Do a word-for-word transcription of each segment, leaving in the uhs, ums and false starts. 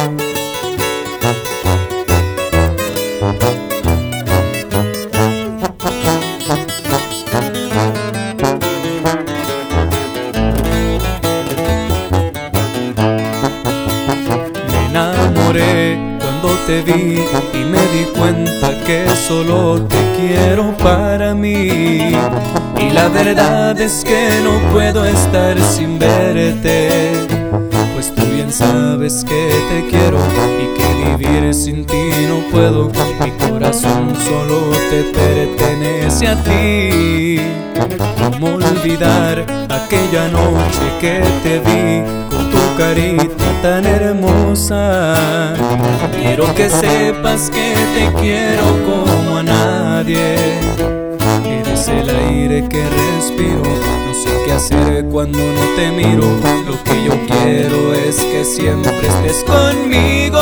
Cuando te vi y me di cuenta que solo te quiero para mí, y la verdad es que no puedo estar sin verte, pues tú bien sabes que te quiero y que vivir sin ti no puedo. Mi corazón solo te pertenece a ti. ¿Cómo olvidar aquella noche que te vi con tu carita tan hermosa? Quiero que sepas que te quiero como a nadie. Eres el aire que respiro, no sé qué hacer cuando no te miro. Lo que yo quiero es que siempre estés conmigo.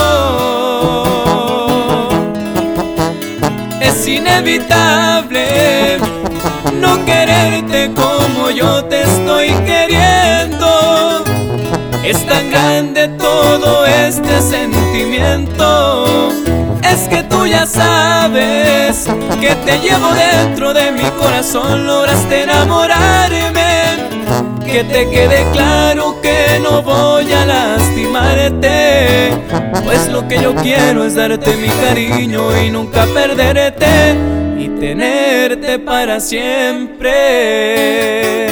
Es inevitable no quererte como yo te estoy queriendo. Es tan grande todo este sentimiento. Es que tú ya sabes que te llevo dentro de mi corazón. Lograste enamorarme. Que te quede claro que no voy a lastimarte, pues lo que yo quiero es darte mi cariño y nunca perderte, y tenerte para siempre.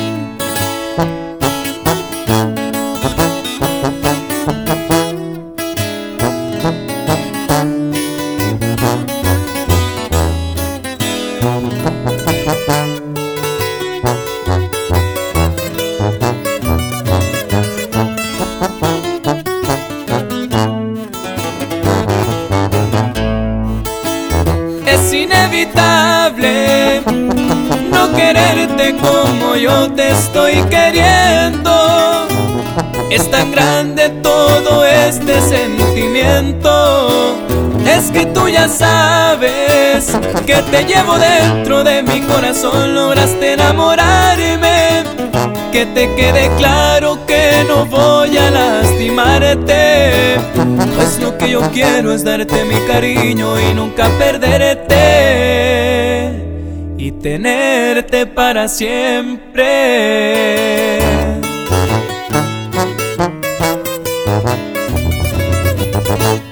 Es inevitable no quererte como yo te estoy queriendo. Es tan grande todo este sentimiento. Es que tú ya sabes que te llevo dentro de mi corazón. Lograste enamorarme. Que te quede claro que no voy a lastimarte, pues lo que yo quiero es darte mi cariño y nunca perderte, y tenerte para siempre.